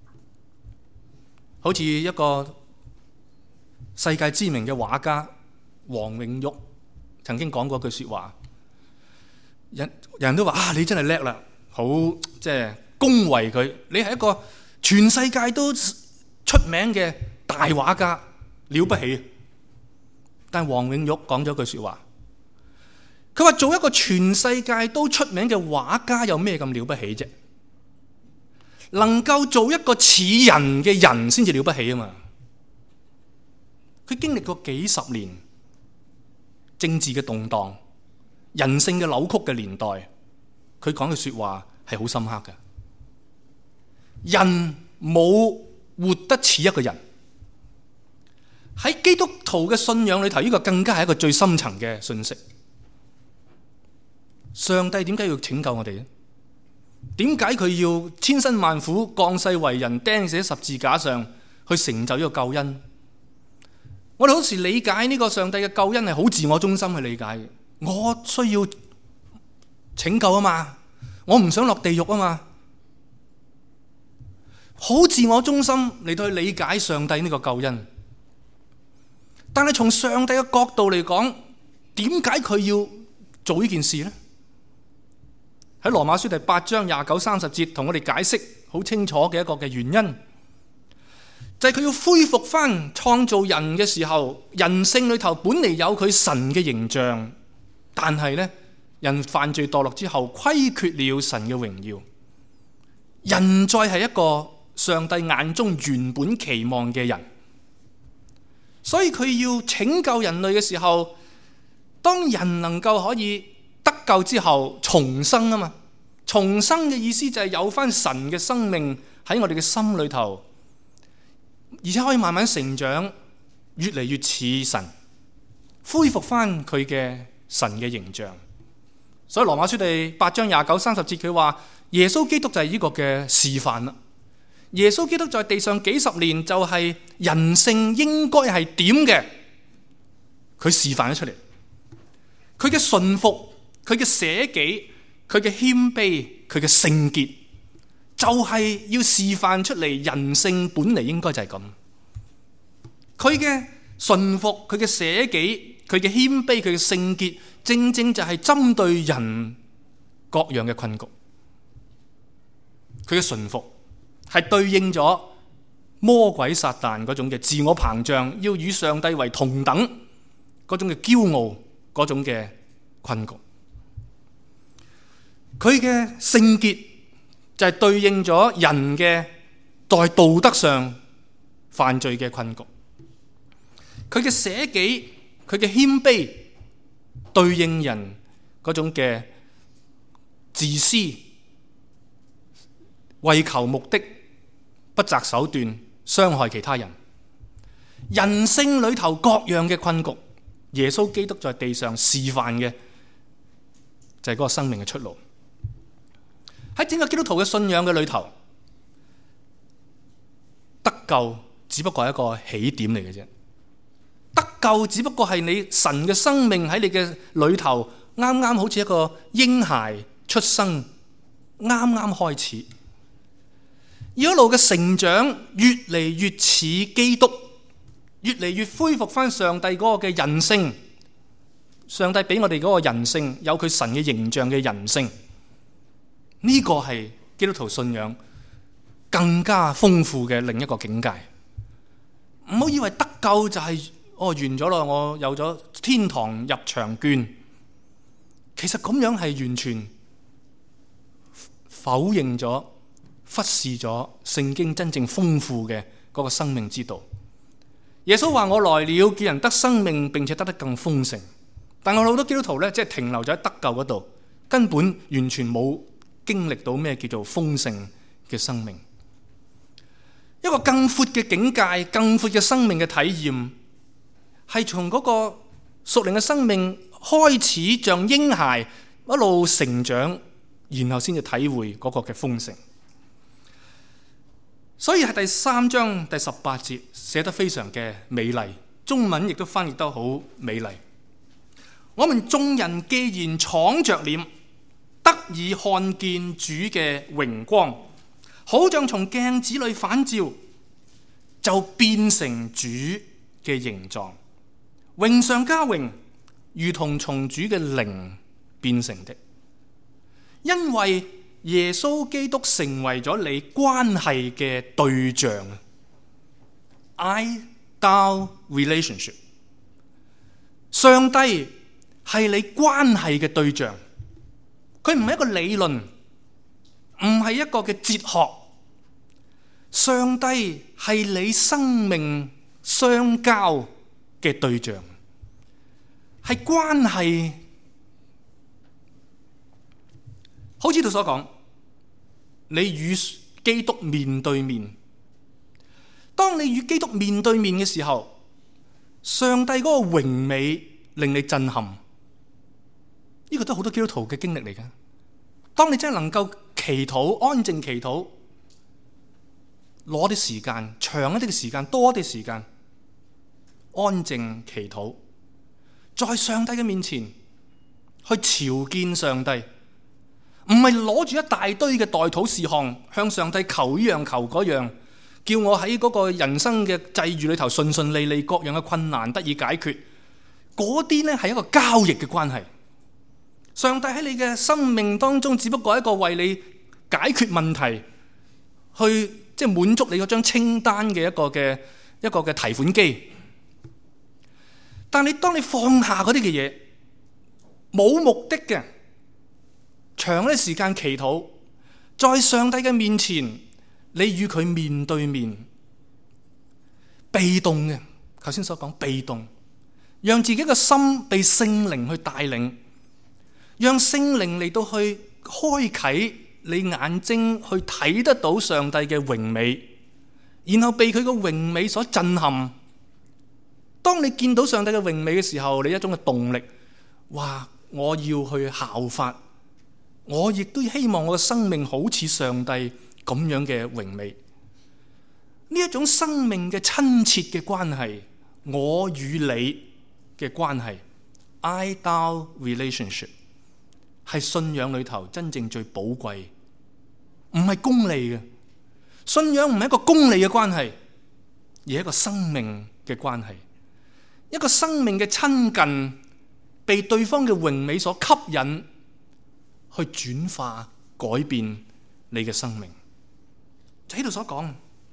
好似一個世界知名嘅畫家黃永玉曾經講過一句說話，人人都話啊，你真係叻啦，好即係恭維佢，你係一個全世界都出名嘅大畫家，了不起。但黃永玉講咗句說話，佢話做一個全世界都出名嘅畫家有咩咁了不起啫？能夠做一個似人嘅人先至了不起啊嘛！佢經歷過幾十年政治嘅動盪、人性嘅扭曲嘅年代，佢講嘅說話係好深刻嘅。人冇活得似一個人，喺基督徒嘅信仰裏頭，呢個更加係一個最深層嘅信息。上帝點解要拯救我哋呢？點解佢要千辛萬苦降世為人，釘死喺十字架上去成就呢個救恩？我哋好時理解呢個上帝嘅救恩係好自我中心去理解嘅。我需要拯救啊嘛，我唔想落地獄啊嘛，好自我中心嚟到去理解上帝呢個救恩。但係從上帝嘅角度嚟講，點解佢要做呢件事呢？喺羅馬書第八章廿九三十節同我哋解釋好清楚嘅一個嘅原因，就係佢要恢復翻創造人嘅時候，人性裏頭本嚟有佢神嘅形象，但係呢，人犯罪墮落之後，虧缺了神嘅榮耀，人再係一個上帝眼中原本期望嘅人，所以佢要拯救人類嘅時候，當人能夠可以得救之後重生啊嘛，重生嘅意思就係有翻神嘅生命喺我哋嘅心裏頭，而且可以慢慢成長，越嚟越似神，恢復翻佢嘅神嘅形象。所以羅馬書第八章廿九三十節佢話耶穌基督就係呢個嘅示範啦。耶穌基督在地上幾十年就係人性應該係點嘅，佢示範咗出嚟。佢嘅順服，佢嘅捨己，佢嘅謙卑，佢嘅聖潔， 就係要示範出嚟人性本嚟應該就係咁。佢嘅順服，佢嘅捨己，佢嘅謙卑，佢嘅聖潔，正正就係針對人各樣嘅困局。佢嘅順服係對應咗魔鬼撒旦嗰種嘅自我膨脹，要與上帝為同等嗰種嘅驕傲，嗰種嘅困局。佢嘅聖潔就係對應咗人嘅在道德上犯罪嘅困局。佢嘅捨己，佢嘅謙卑，對應人嗰種嘅自私，為求目的不擇手段傷害其他人。人性裏頭各樣嘅困局，耶穌基督在地上示範嘅就係嗰個生命嘅出路。喺整個基督徒嘅信仰嘅裏頭，得救只不過係一個起點嚟嘅啫。得救只不過係你神嘅生命喺你嘅裏頭，啱啱好似一個嬰孩出生，啱啱開始，一路嘅成長，越嚟越似基督，越嚟越恢復翻上帝嗰個嘅人性。上帝俾我哋嗰個人性，有佢神嘅形象嘅人性。呢個係基督徒信仰更加豐富嘅另一個境界。唔好以為得救就係、是、哦完咗啦，我有咗天堂入場券。其實咁樣係完全否認咗、忽視咗聖經真正豐富嘅嗰個生命之道。耶穌話：我來了，叫人得生命，並且得得更豐盛。但我好多基督徒咧，即係停留咗喺得救嗰度，根本完全冇經歷到咩叫做豐盛嘅生命。一個更闊嘅境界、更闊嘅生命嘅體驗，係從嗰個屬靈嘅生命開始，像嬰孩一路成長，然後先至體會嗰個嘅豐盛。所以係第三章第十八節寫得非常嘅美麗，中文亦都翻譯得好美麗。我們眾人既然敞着臉，得以看見主嘅榮光，好像從鏡子裏反照，就變成主嘅形狀，榮上加榮，如同從主嘅靈變成的。因為耶穌基督成為咗你關係嘅對象。I-thou relationship， 上帝係你關係嘅對象，佢唔係一個理論，唔係一個嘅哲學。上帝係你生命相交嘅對象，係關係。好似佢所講，你與基督面對面。當你與基督面對面嘅時候，上帝嗰個榮美令你震撼。呢個都係好多基督徒嘅經歷嚟㗎。當你真係能夠祈禱、安靜祈禱，攞啲時間，長一啲嘅時間，多啲時間，安靜祈禱，在上帝嘅面前去朝見上帝。唔係攞住一大堆嘅代禱事項向上帝求呢樣求嗰樣，叫我喺嗰個人生嘅際遇裏頭順順利利，各樣嘅困難得以解決。嗰啲呢係一個交易嘅關係。上帝喺你嘅生命當中，只不過係一個為你解決問題，去即係滿足你嗰張清單嘅一個嘅一個嘅提款機。但你當你放下嗰啲嘅嘢，冇目的嘅。長啲時間祈禱，在上帝嘅面前，你與佢面對面，被動嘅，頭先所講被動，讓自己嘅心被聖靈去帶領，讓聖靈嚟到去開啟你眼睛，去睇得到上帝嘅榮美，然後被佢嘅榮美所震撼。當你見到上帝嘅榮美嘅時候，你一種嘅動力，哇！我要去效法。我亦都希望我嘅生命好似上帝咁樣嘅榮美。呢一種生命嘅親切嘅關係，我與你嘅關係 I-thou relationship， 係信仰裏頭真正最寶貴、 唔係功利嘅。信仰唔係一個功利嘅關係，而係一個生命嘅關係，一個生命嘅親近，被對方嘅榮美所吸引，去轉化改變你嘅生命。就喺度所講，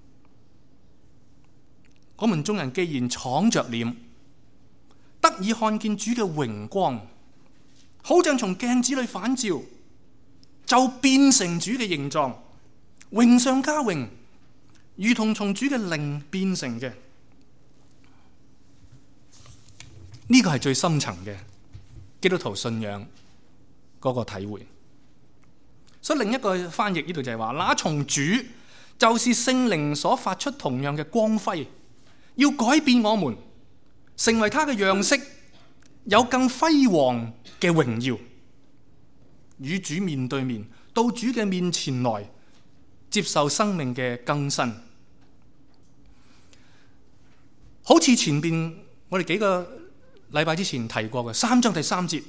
我們眾人既然敞着臉，得以看見主嘅榮光，好像從鏡子裏反照，就變成主嘅形狀，榮上加榮，如同從主嘅靈變成嘅。呢個係最深層嘅基督徒信仰嗰個體會。所以另一個翻譯呢度就係話，那從主就是聖靈所發出同樣嘅光輝，要改變我們，成為他嘅樣式，有更輝煌嘅榮耀，與主面對面，到主嘅面前來接受生命嘅更新。好似前邊我哋幾個禮拜之前提過嘅三章第三節，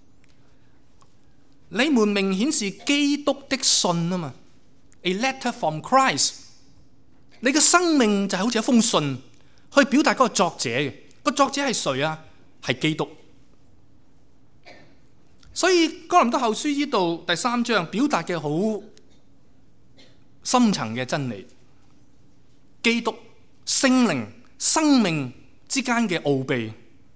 你們明顯是基督的信啊嘛。A letter from Christ， 你嘅生命就係好似一封信，去表達嗰個作者嘅。個作者係誰啊？係基督。所以哥林多後書呢度第三章表達嘅好深層嘅真理，基督、聖靈、生命之間嘅奧秘。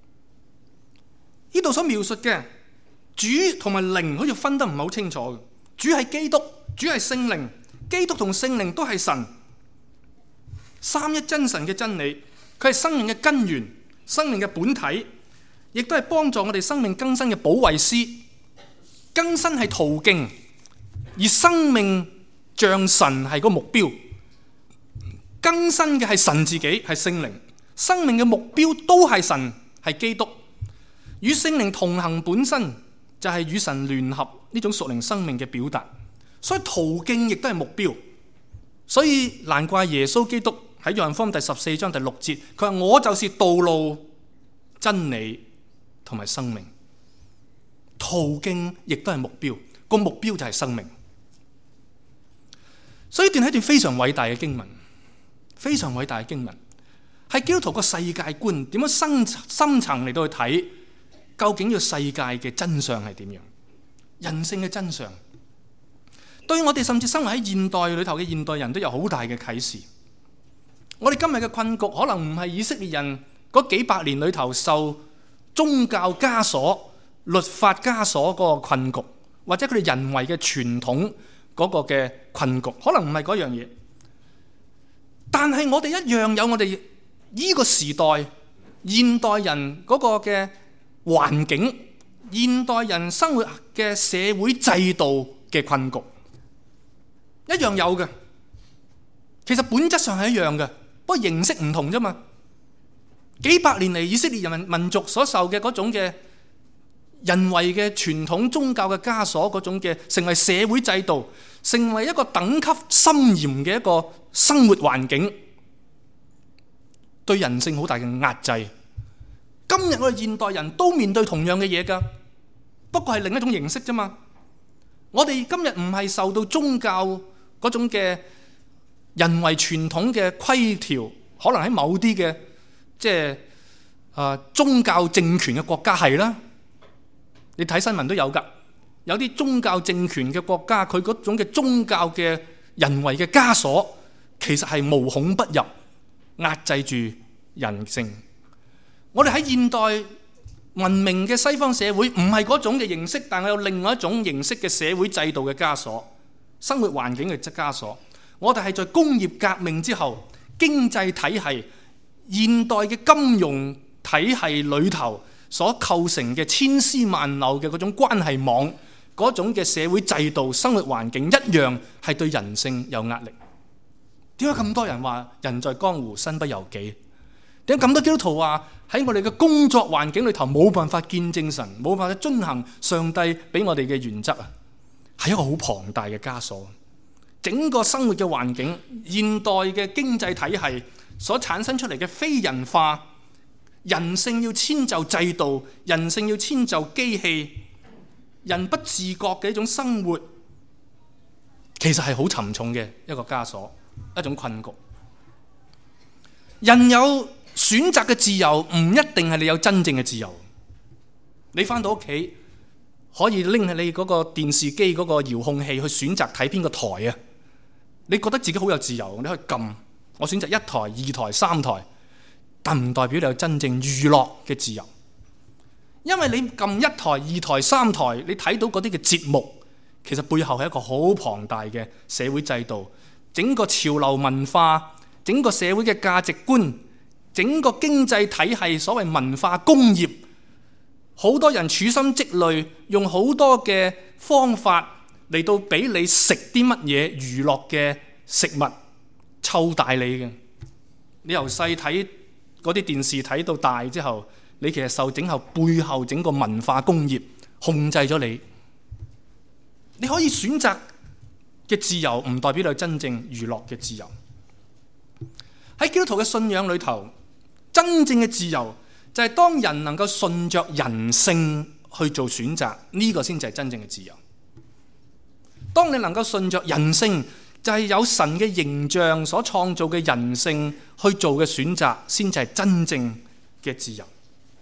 呢度所描述嘅主同埋靈好似分得唔係好清楚嘅。主係基督，主係聖靈。基督同聖靈都係神，三一真神嘅真理，佢係生命嘅根源，生命嘅本體，亦都係幫助我哋生命更新嘅保惠師。更新係途徑，而生命像神係個目標。更新嘅係神自己，係聖靈。生命嘅目標都係神，係基督。與聖靈同行本身就係與神聯合呢種屬靈生命嘅表達。所以途徑亦都係目標，所以難怪耶穌基督喺約翰福音第十四章第六節，佢話我就是道路、真理同埋生命。途徑亦都係目標，個目標就係生命。所以呢段係一段非常偉大嘅經文，非常偉大嘅經文，係基督徒個世界觀點樣深深層嚟到去睇，究竟呢個世界嘅真相係點樣，人性嘅真相。對我哋甚至生活喺現代裏頭嘅現代人都有好大嘅啟示。我哋今日嘅困局可能唔係以色列人嗰幾百年裏頭受宗教枷鎖、律法枷鎖嗰個困局，或者佢哋人為嘅傳統嗰個嘅困局，可能唔係嗰樣嘢。但係我哋一樣有我哋呢個時代現代人嗰個嘅環境、現代人生活嘅社會制度嘅困局。一樣有嘅，其實本質上係一樣嘅，不過形式唔同啫嘛。幾百年嚟以色列人民民族所受嘅嗰種嘅人為嘅傳統宗教嘅枷鎖，嗰種嘅成為社會制度，成為一個等級森嚴嘅一個生活環境，對人性好大嘅壓制。今日我哋現代人都面對同樣嘅嘢㗎，不過係另一種形式啫嘛。我哋今日唔係受到宗教嗰種嘅人為傳統嘅規條，可能喺某啲嘅即係啊宗教政權嘅國家係啦，你睇新聞都有㗎。有啲宗教政權嘅國家，佢嗰種嘅宗教嘅人為嘅枷鎖，其實係無孔不入，壓制住人性。我哋喺現代文明嘅西方社會唔係嗰種嘅形式，但係有另外一種形式嘅社會制度嘅枷鎖、生活環境嘅枷鎖。我哋係在工業革命之後，經濟體系、現代嘅金融體系裏頭所構成嘅千絲萬縷嘅嗰種關係網，嗰種嘅社會制度、生活環境一樣係對人性有壓力。點解咁多人話人在江湖身不由己？點解咁多基督徒話喺我哋嘅工作環境裏頭冇辦法見證神，冇辦法遵行上帝俾我哋嘅原則啊？係一個好龐大嘅枷鎖。整個生活嘅環境，現代嘅經濟體系所產生出嚟嘅非人化，人性要遷就制度，人性要遷就機器，人不自覺嘅一種生活其實係好沉重嘅一個枷鎖，一種困局。人有選擇嘅自由，唔一定係你有真正嘅自由。你返到屋企可以拎起你嗰個電視機嗰個遙控器去選擇睇邊個台啊！你覺得自己好有自由，你可以撳，我選擇一台、二台、三台，但唔代表你有真正娛樂嘅自由。因為你撳一台、二台、三台，你睇到嗰啲嘅節目，其實背後係一個好龐大嘅社會制度，整個潮流文化，整個社會嘅價值觀，整個經濟體系，所謂文化工業，好多人處心積慮，用好多嘅方法嚟到俾你食啲乜嘢娛樂嘅食物，湊大你嘅。你由細睇嗰啲電視睇到大之後，你其實受整後背後整個文化工業控制咗你。你可以選擇嘅自由，唔代表你有真正娛樂嘅自由。喺基督徒嘅信仰裏頭，真正嘅自由就係當人能夠順着人性去做選擇，呢個先至係真正嘅自由。當你能夠順着人性，就係有神嘅形象所創造嘅人性去做嘅選擇，先至係真正嘅自由。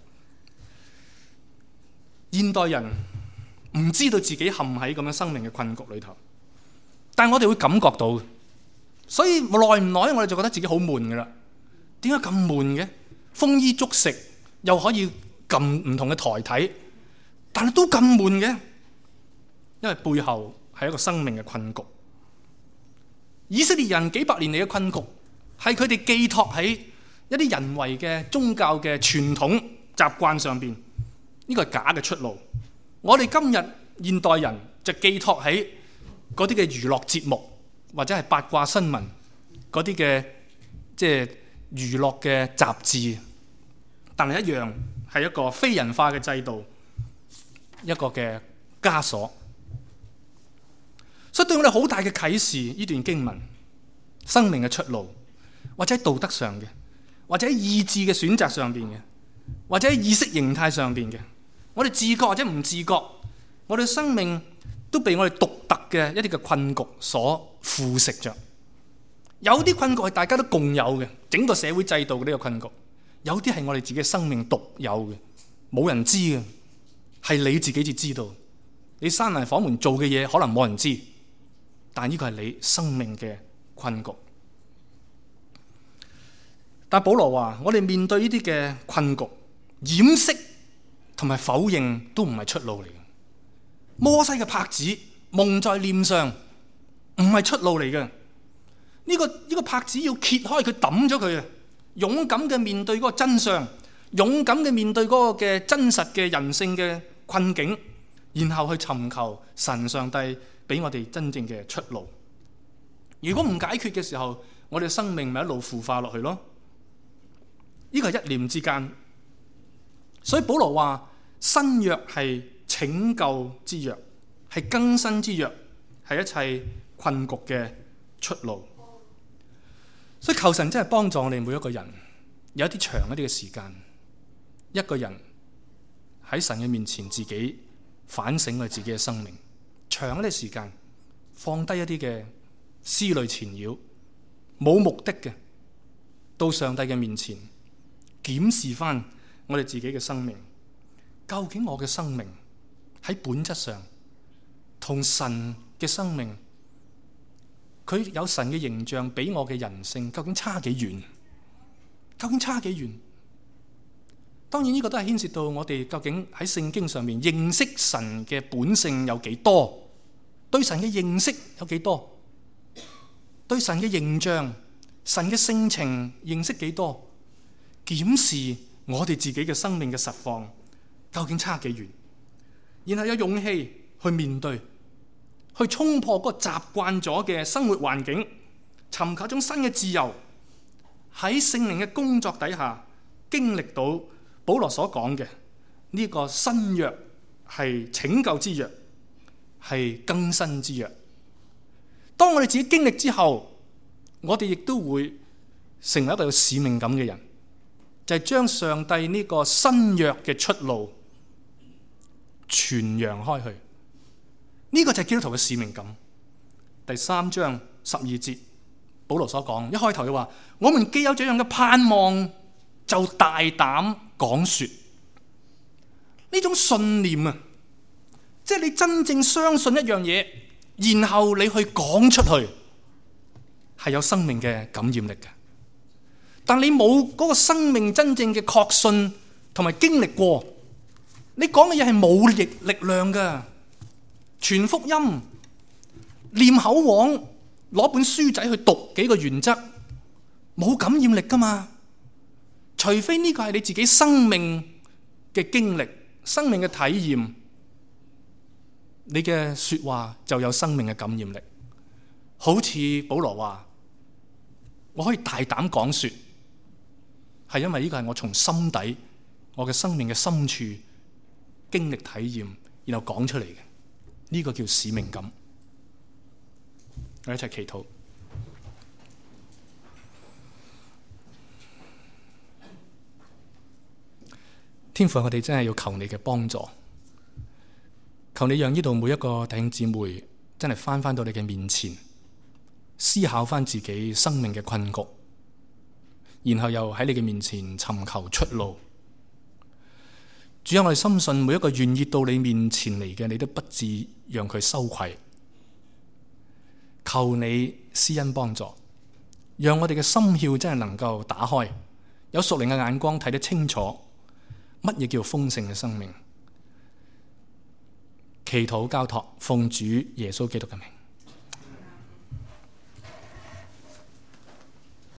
現代人唔知道自己陷喺咁樣生命嘅困局裏頭，但係我哋會感覺到，所以耐唔耐我哋就覺得自己好悶噶啦。點解咁悶嘅？豐衣足食，又可以撳唔同嘅台睇，但係都咁悶嘅，因為背後係一個生命嘅困局。以色列人幾百年嚟嘅困局，係佢哋寄託喺一啲人為嘅宗教嘅傳統習慣上邊，呢個係假嘅出路。我哋今日現代人就寄託喺嗰啲嘅娛樂節目，或者係八卦新聞嗰啲嘅即係娛樂嘅雜誌，但係一樣係一個非人化嘅制度，一個嘅枷鎖。所以對我哋好大嘅啟示，呢段經文生命嘅出路，或者喺道德上嘅，或者喺意志嘅選擇上邊嘅，或者喺意識形態上邊嘅，我哋自覺或者唔自覺，我哋生命都被我哋獨特嘅一啲嘅困局所腐蝕着。有啲困局係大家都共有嘅，整個社會制度嘅呢個困局；有啲係我哋自己嘅生命獨有嘅，冇人知嘅，係你自己至知道。你閂埋房門做嘅嘢，可能冇人知。但呢個係你生命嘅困局。但保羅話：我哋面對呢啲嘅困局，掩飾同埋否認都唔係出路嚟嘅。摩西嘅帕子蒙在臉上，唔係出路嚟嘅。呢個呢個帕子要揭開佢，抌咗佢啊！勇敢嘅面對嗰個真相，勇敢嘅面對嗰個嘅真實嘅人性嘅困境，然後去尋求神上帝俾我哋真正嘅出路。如果唔解決嘅時候，我哋嘅生命咪一路腐化落去咯。呢個係一念之間。所以保羅話新約係拯救之約，係更新之約，係一切困局嘅出路。所以求神真係幫助我哋每一個人，有一啲長一啲嘅時間，一個人喺神嘅面前自己反省我自己嘅生命。長一啲時間，放低一啲嘅思慮纏繞，冇目的嘅，到上帝嘅面前檢視翻我哋自己嘅生命。究竟我嘅生命喺本質上同神嘅生命，佢有神嘅形象俾我嘅人性，究竟差幾遠？究竟差幾遠？當然呢個都係牽涉到我哋究竟喺聖經上面認識神嘅本性有幾多，對神嘅認識有幾多，對神嘅形象、神嘅性情認識幾多，檢視我哋自己嘅生命嘅實況究竟差幾遠，然後有勇氣去面對，去衝破嗰個習慣咗嘅生活環境，尋求一種新嘅自由，喺聖靈嘅工作底下經歷到保羅所講嘅呢個新約係拯救之約，係更新之約。當我哋自己經歷之後，我哋亦都會成為一個有使命感嘅人，就係將上帝呢個新約嘅出路傳揚開去。呢個就係基督徒嘅使命感。 第三章十二節，保羅所講，一開頭就話：我們既有這樣嘅盼望，就大膽講說。呢種信念啊，即係你真正相信一樣嘢，然後你去講出去，係有生命嘅感染力嘅。但你冇嗰個生命真正嘅確信同埋經歷過，你講嘅嘢係冇力力量噶。傳福音、念口簧、攞本書仔去讀幾個原則，冇感染力噶嘛。除非呢個係你自己生命嘅經歷、生命嘅體驗，你嘅說話就有生命嘅感染力。好似保羅話：我可以大膽講說，係因為呢個係我從心底、我嘅生命嘅深處經歷體驗，然後講出嚟嘅。呢個叫使命感。我哋一齊祈禱。天父，我哋真係要求你嘅幫助，求你讓呢度每一個弟兄姊妹真係翻返到你嘅面前，思考翻自己生命嘅困局，然後又喺你嘅面前尋求出路。主啊，我哋深信每一個願意到你面前嚟嘅，你都不致讓佢羞愧。求你施恩幫助，讓我哋嘅心竅真係能夠打開，有屬靈嘅眼光睇得清楚乜嘢叫豐盛嘅生命。祈禱交託，奉主耶穌基督嘅名。